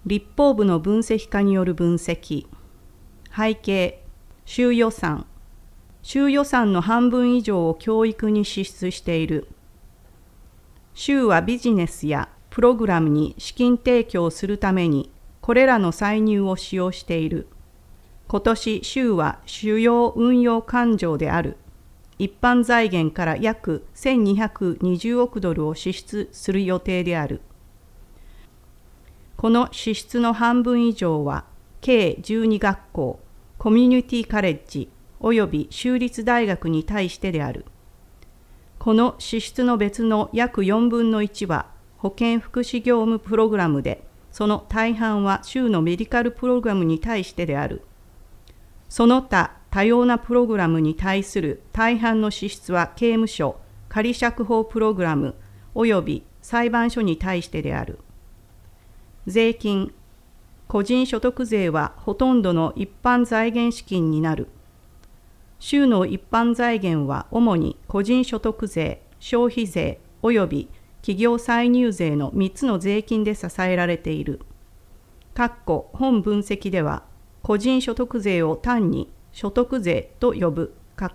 立法部の分析家による分析。背景、州予算。州予算の半分以上を教育に支出している。州はビジネスやプログラムに資金提供するためにこれらの歳入を使用している。今年州は主要運用勘定である一般財源から約1220億ドルを支出する予定である。この支出の半分以上は計12学校、コミュニティカレッジおよび州立大学に対してである。この支出の別の約4分の1は保健福祉業務プログラムで、その大半は州のメディカルプログラムに対してである。その他多様なプログラムに対する大半の支出は刑務所、仮釈放プログラムおよび裁判所に対してである。税金、個人所得税はほとんどの一般財源資金になる。州の一般財源は主に個人所得税、消費税および企業歳入税の3つの税金で支えられている。本分析では、個人所得税を単に所得税と呼ぶ。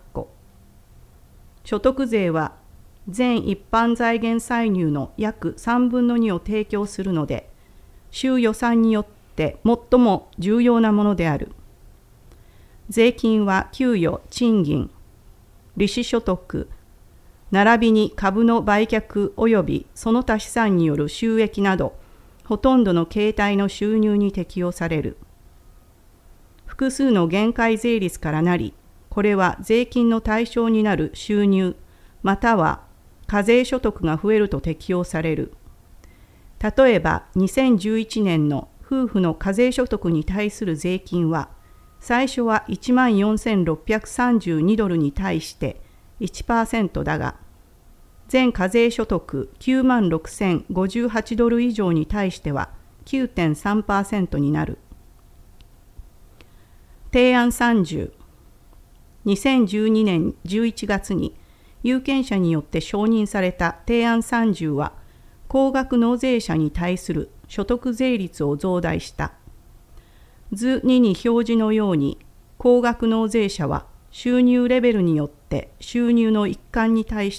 所得税は全一般財源歳入の約3分の2を提供するので、州予算によって最も重要なものである。税金は給与、賃金、利子所得、並びに株の売却及びその他資産による収益など、ほとんどの形態の収入に適用される。複数の限界税率からなり、これは税金の対象になる収入、または課税所得が増えると適用される。例えば、2011年の夫婦の課税所得に対する税金は、最初は14,632ドルに対して 1% だが、全課税所得96,058ドル以上に対しては 9.3% になる。提案30。2012年11月に有権者によって承認された提案30は、高額納税者に対する所得税率を増大した。図2に表示のように、高額納税者は収入レベルによって収入の一環に対して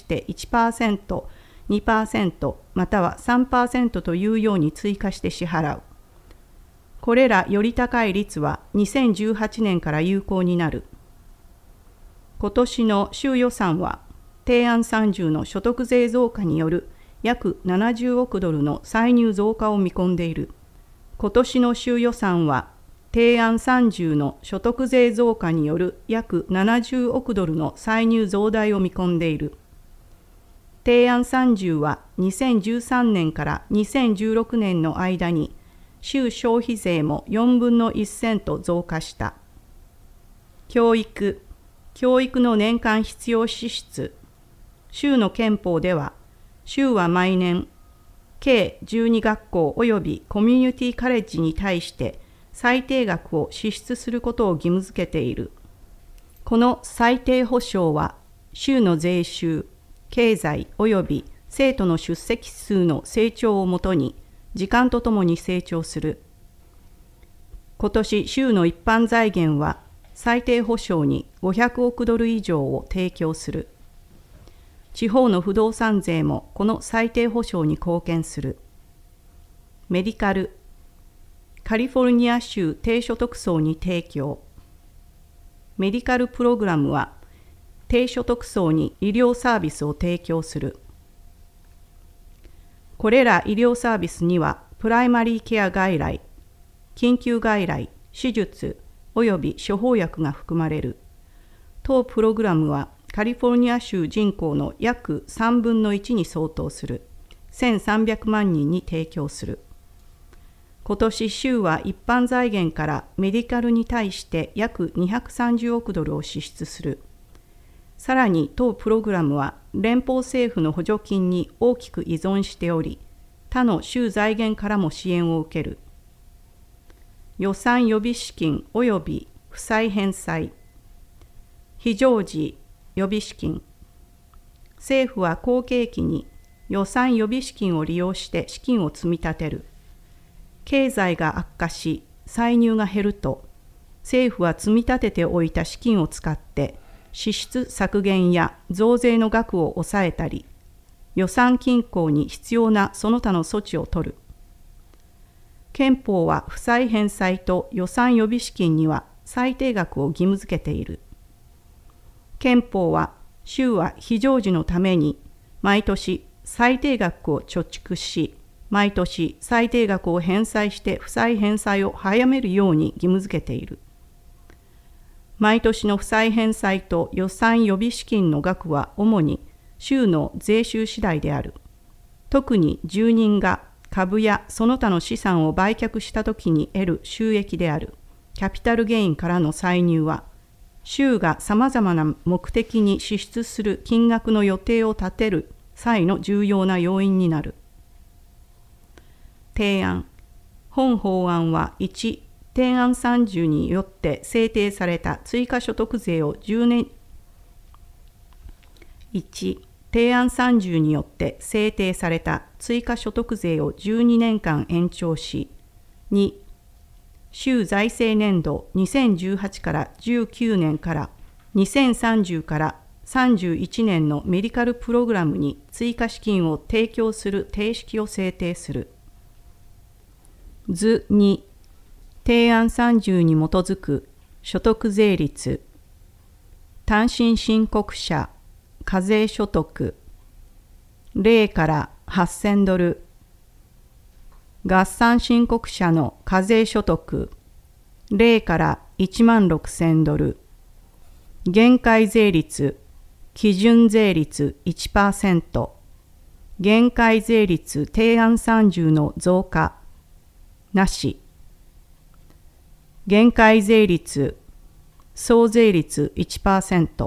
1%、2%、または 3% というように追加して支払う。これらより高い率は2018年から有効になる。今年の州予算は、提案30の所得税増加による約70億ドルの歳入増加を見込んでいる。今年の州予算は、提案30の所得税増加による約70億ドルの歳入増大を見込んでいる。提案30は2013年から2016年の間に州消費税も4分の1セント増加した。教育の年間必要支出。州の憲法では、州は毎年、計12学校及びコミュニティカレッジに対して最低額を支出することを義務付けている。この最低保障は、州の税収、経済及び生徒の出席数の成長をもとに、時間とともに成長する。今年、州の一般財源は、最低保障に500億ドル以上を提供する。地方の不動産税もこの最低保障に貢献する。メディカル、カリフォルニア州低所得層に提供。メディカルプログラムは低所得層に医療サービスを提供する。これら医療サービスにはプライマリーケア外来、緊急外来、手術および処方薬が含まれる。当プログラムはカリフォルニア州人口の約3分の1に相当する1300万人に提供する。今年州は一般財源からメディカルに対して約230億ドルを支出する。さらに当プログラムは連邦政府の補助金に大きく依存しており、他の州財源からも支援を受ける。予算予備資金及び負債返済。非常時予備資金。政府は好景気に予算予備資金を利用して資金を積み立てる。 経済が悪化し歳入が減ると、政府は積み立てておいた資金を使って支出削減や増税の額を抑えたり、予算均衡に必要なその他の措置を取る。憲法は負債返済と予算予備資金には最低額を義務付けている。憲法は州は非常時のために毎年最低額を貯蓄し、毎年最低額を返済して負債返済を早めるように義務付けている。毎年の負債返済と予算予備資金の額は主に州の税収次第である。特に住人が株やその他の資産を売却したときに得る収益であるキャピタルゲインからの歳入は、州がさまざまな目的に支出する金額の予定を立てる際の重要な要因になる。提案。本法案は1、提案30によって制定された追加所得税を10年1、提案30によって制定された追加所得税を12年間延長し、2、州財政年度2018から19年から2030から31年のメディカルプログラムに追加資金を提供する定式を制定する。図2、提案30に基づく所得税率、単身申告者、課税所得、0から8000ドル、合算申告者の課税所得、0から16000ドル、限界税率、基準税率 1%、限界税率提案30の増加、なし。限界税率、総税率 1%。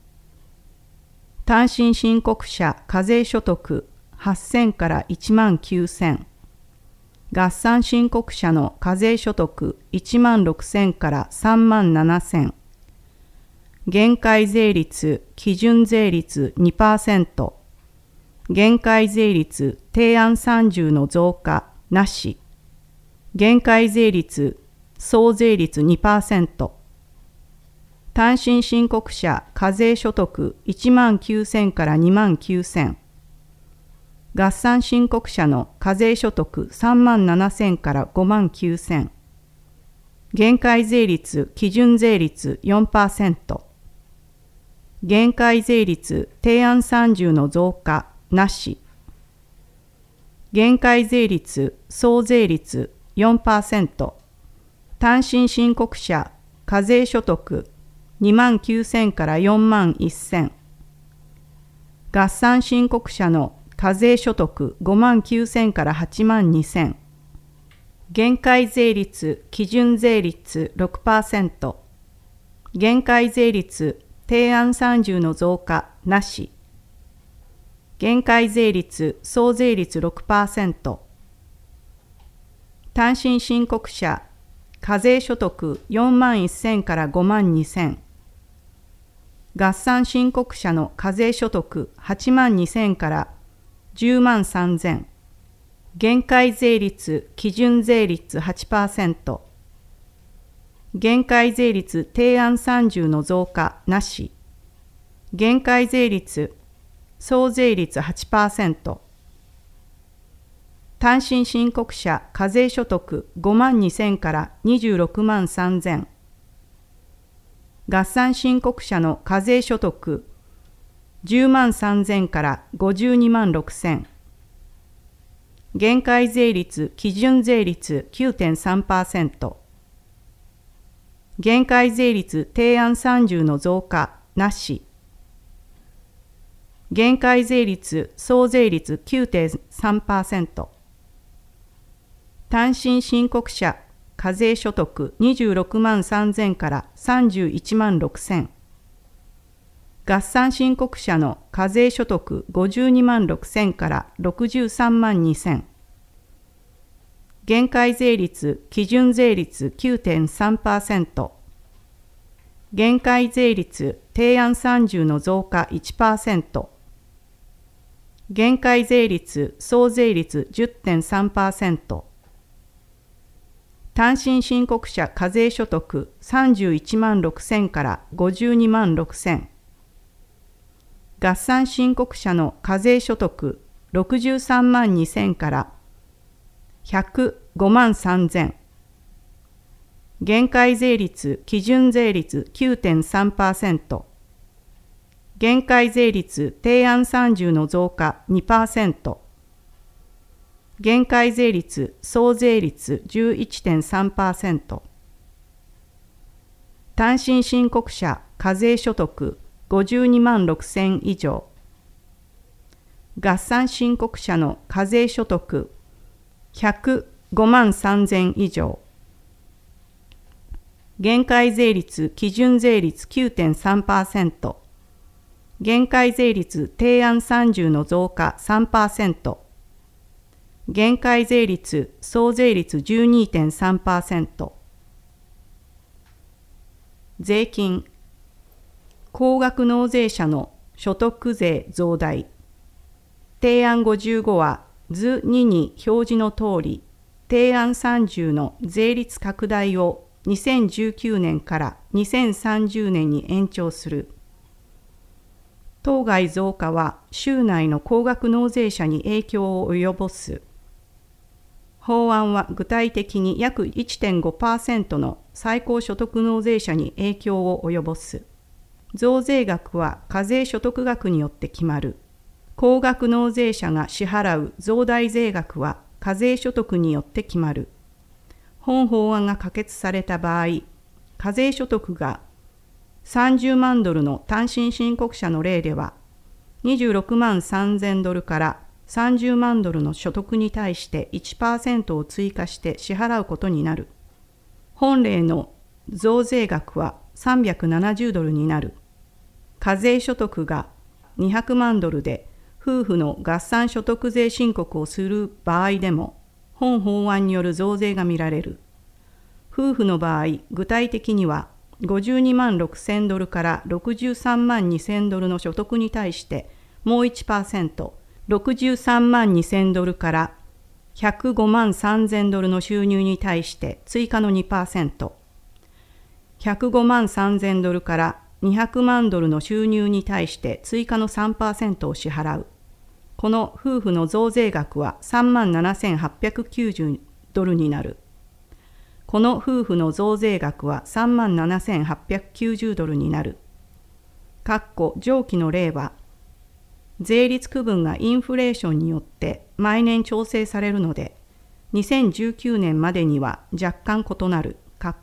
単身申告者課税所得8000から19000。合算申告者の課税所得16000から37000。限界税率、基準税率 2%。限界税率提案30の増加、なし。限界税率、総税率 2%。単身申告者課税所得19000から29000。合算申告者の課税所得37000から59000。限界税率、基準税率 4%。限界税率提案30の増加、なし。限界税率、総税率 4%。単身申告者課税所得29000から41000。合算申告者の課税所得59000から82000。限界税率、基準税率 6%。限界税率提案30の増加、なし。限界税率、総税率 6%。単身申告者課税所得41000から52000。合算申告者の課税所得82000から103,000。限界税率、基準税率 8%。限界税率提案30の増加、なし。限界税率、総税率 8%。単身申告者課税所得52000から263,000。合算申告者の課税所得103,000から526,000。限界税率、基準税率 9.3%。限界税率提案30の増加、なし。限界税率、総税率 9.3%。単身申告者課税所得263,000から316,000。合算申告者の課税所得526,000から632,000。限界税率、基準税率 9.3%。限界税率提案30の増加 1%。限界税率、総税率 10.3%。 単身申告者課税所得31万6000から52万6000。合算申告者の課税所得63万2000から105万3000。限界税率基準税率 9.3%。限界税率提案30の増加 2%。限界税率総税率 11.3%。単身申告者課税所得52万6000以上。合算申告者の課税所得105万3000以上。限界税率基準税率 9.3%。限界税率提案30の増加 3%。限界税率総税率 12.3%。税金。高額納税者の所得税増大。提案55は図2に表示の通り、提案30の税率拡大を2019年から2030年に延長する。当該増加は州内の高額納税者に影響を及ぼす。法案は具体的に約 1.5% の最高所得納税者に影響を及ぼす。増税額は課税所得額によって決まる。高額納税者が支払う増大税額は課税所得によって決まる。本法案が可決された場合、課税所得が30万ドルの単身申告者の例では、26万3000ドルから30万ドルの所得に対して 1% を追加して支払うことになる。本例の増税額は370ドルになる。課税所得が200万ドルで夫婦の合算所得税申告をする場合でも、本法案による増税が見られる。夫婦の場合、具体的には52万6000ドルから63万2000ドルの所得に対してもう 1%、63万2000ドルから105万3000ドルの収入に対して追加の 2%、105万3000ドルから200万ドルの収入に対して追加の 3% を支払う。この夫婦の増税額は3万7890ドルになる。この夫婦の増税額は3万7890ドルになる。上記の例は、税率区分がインフレーションによって毎年調整されるので、2019年までには若干異なる。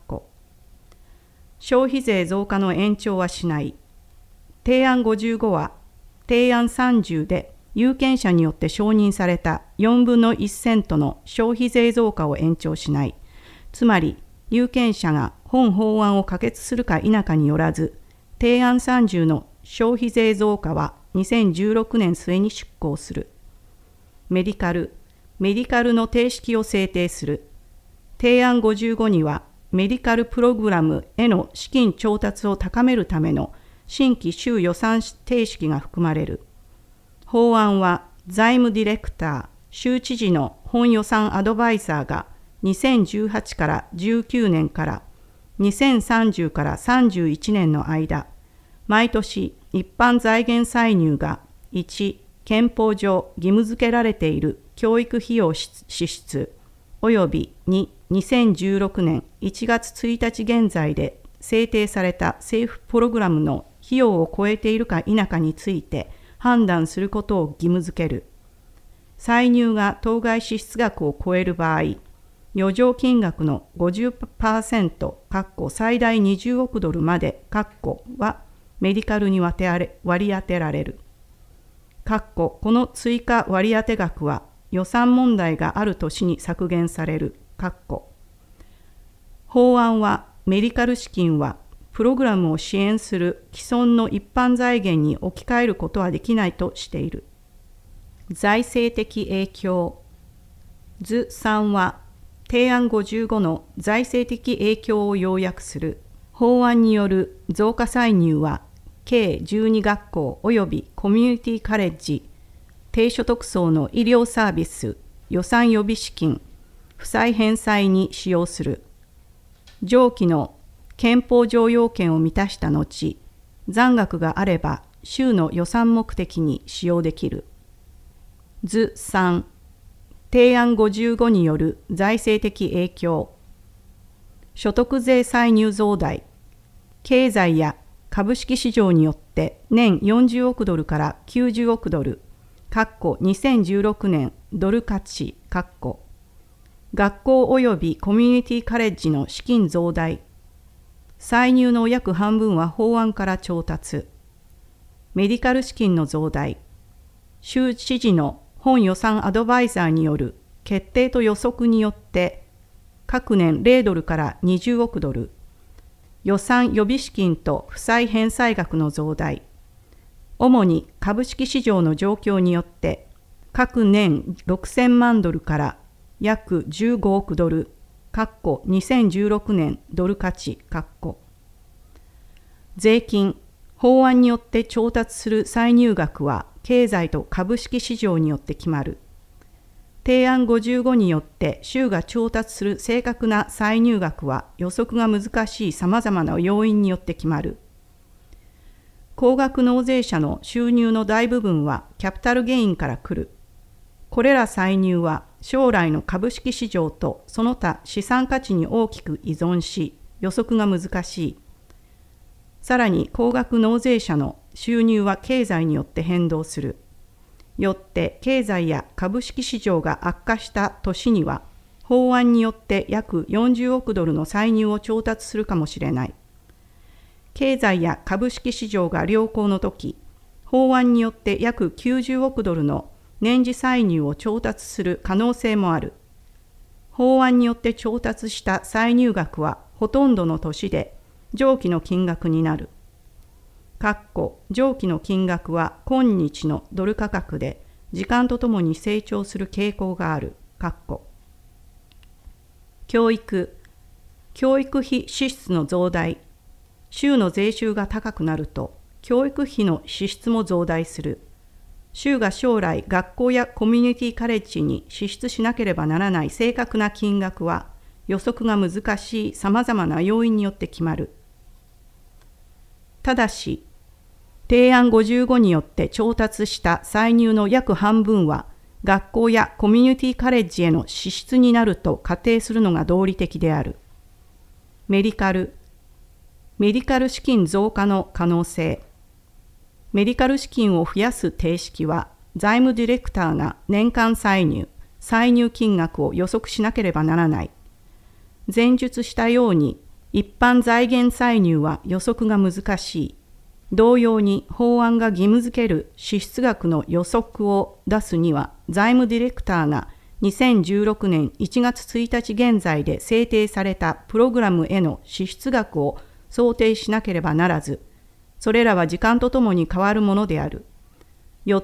消費税増加の延長はしない。提案55は、提案30で有権者によって承認された4分の1セントの消費税増加を延長しない。つまり、有権者が本法案を可決するか否かによらず、提案30の消費税増加は2016年末に出行する。メディカルの定式を制定する。提案55には、メディカルプログラムへの資金調達を高めるための新規州予算定式が含まれる。法案は財務ディレクター、州知事の本予算アドバイザーが2018から19年から2030から31年の間、毎年一般財源歳入が1、憲法上義務付けられている教育費用支出および2、2016年1月1日現在で制定された政府プログラムの費用を超えているか否かについて判断することを義務付ける。歳入が当該支出額を超える場合、余剰金額の 50% 最大20億ドルまではメディカルに割り当てられる。この追加割り当て額は予算問題がある年に削減される。法案はメディカル資金はプログラムを支援する既存の一般財源に置き換えることはできないとしている。財政的影響。図3は提案55の財政的影響を要約する。法案による増加歳入は計12学校及びコミュニティカレッジ、低所得層の医療サービス、予算予備資金、負債返済に使用する。 上記の憲法上要件を満たした後、残額があれば州の予算目的に使用できる。図3、提案55による財政的影響。所得税歳入増大。経済や株式市場によって年40億ドルから90億ドル、2016年ドル価値、学校及びコミュニティカレッジの資金増大。歳入の約半分は法案から調達。メディカル資金の増大。州知事の本予算アドバイザーによる決定と予測によって各年0ドルから20億ドル。予算予備資金と負債返済額の増大。主に株式市場の状況によって各年6000万ドルから約15億ドル、2016年ドル価値、税金、法案によって調達する歳入額は経済と株式市場によって決まる。提案55によって州が調達する正確な歳入額は予測が難しいさまざまな要因によって決まる。高額納税者の収入の大部分はキャピタルゲインから来る。これら歳入は将来の株式市場とその他資産価値に大きく依存し、予測が難しい。さらに高額納税者の収入は経済によって変動する。よって経済や株式市場が悪化した年には、法案によって約40億ドルの歳入を調達するかもしれない。経済や株式市場が良好の時、法案によって約90億ドルの年次歳入を調達する可能性もある。法案によって調達した歳入額はほとんどの年で上記の金額になる。上記の金額は今日のドル価格で時間とともに成長する傾向がある。教育費支出の増大。州の税収が高くなると教育費の支出も増大する。州が将来学校やコミュニティカレッジに支出しなければならない正確な金額は予測が難しいさまざまな要因によって決まる。ただし、提案55によって調達した歳入の約半分は学校やコミュニティカレッジへの支出になると仮定するのが道理的である。メディカル資金増加の可能性。メディカル資金を増やす定式は、財務ディレクターが年間歳入金額を予測しなければならない。前述したように、一般財源歳入は予測が難しい。同様に法案が義務付ける支出額の予測を出すには、財務ディレクターが2016年1月1日現在で制定されたプログラムへの支出額を想定しなければならず、それらは時間とともに変わるものである。よって、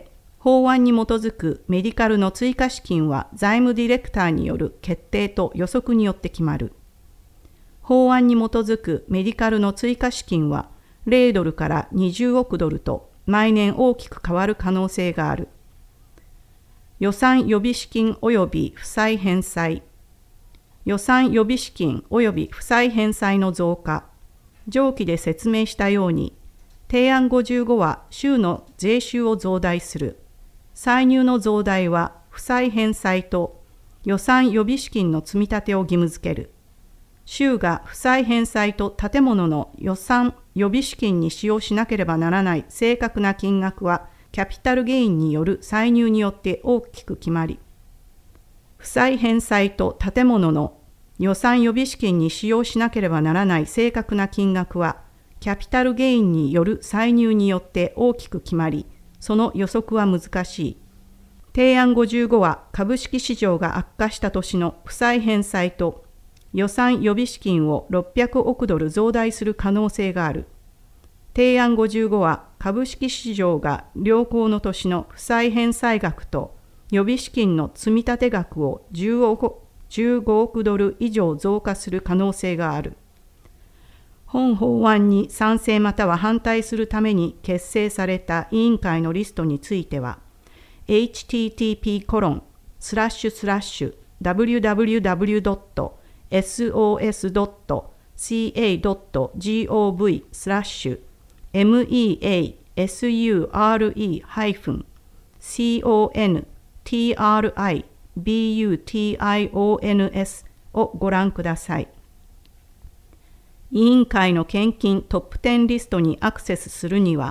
法案に基づくメディカルの追加資金は財務ディレクターによる決定と予測によって決まる。法案に基づくメディカルの追加資金は0ドルから20億ドルと毎年大きく変わる可能性がある。予算予備資金及び負債返済。予算予備資金及び負債返済の増加。上記で説明したように、提案55は州の税収を増大する。歳入の増大は負債返済と予算予備資金の積み立てを義務付ける。州が負債返済と建物の予算予備資金に使用しなければならない正確な金額はキャピタルゲインによる歳入によって大きく決まり、負債返済と建物の予算予備資金に使用しなければならない正確な金額はキャピタルゲインによる歳入によって大きく決まり、その予測は難しい。提案55は株式市場が悪化した年の負債返済と予算予備資金を600億ドル増大する可能性がある。提案55は株式市場が良好の年の負債返済額と予備資金の積立額を15億ドル以上増加する可能性がある。本法案に賛成または反対するために結成された委員会のリストについては、http://www.sbs sos.ca.gov/measure-butions をご覧ください。委員会の献金トップ10リストにアクセスするには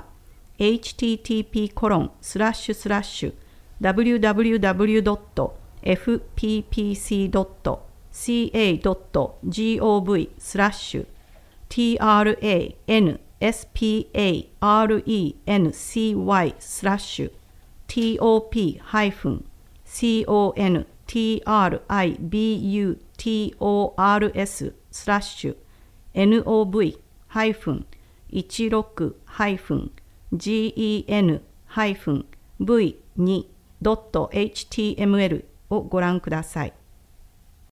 http://www.fppc.co.nov/TRANSPARENCYSU/TOP-gen-v2.html をご覧ください。